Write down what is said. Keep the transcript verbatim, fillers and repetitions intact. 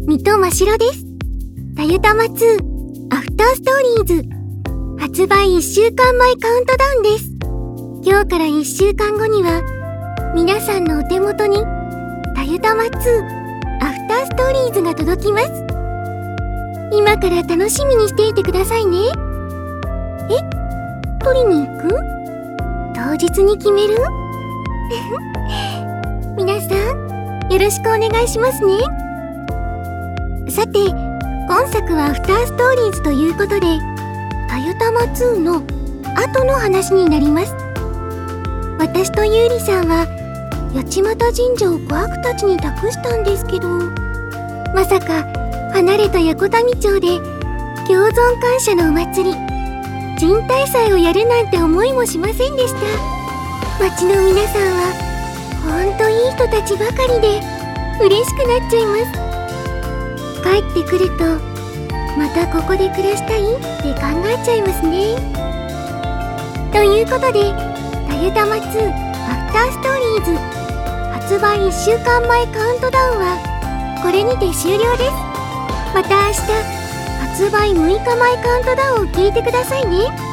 水戸真白です。たゆたまツーアフターストーリーズ発売いっしゅうかんまえカウントダウンです。今日からいっしゅうかんごには皆さんのお手元にたゆたまツーアフターストーリーズが届きます。今から楽しみにしていてくださいね。え、取りに行く？当日に決める？皆さんよろしくお願いしますね。さて、今作はアフターストーリーズということでたゆたまツーの後の話になります。私とゆうりさんは八幡神社を小悪たちに託したんですけど、まさか離れた八小民町で共存感謝のお祭り神大祭をやるなんて思いもしませんでした。町の皆さんはほんといい人たちばかりで嬉しくなっちゃいます。帰ってくるとまたここで暮らしたいって考えちゃいますね。ということでたゆたまツーアフターストーリーズ発売いっしゅうかんまえカウントダウンはこれにて終了です。また明日発売むいかまえカウントダウンを聞いてくださいね。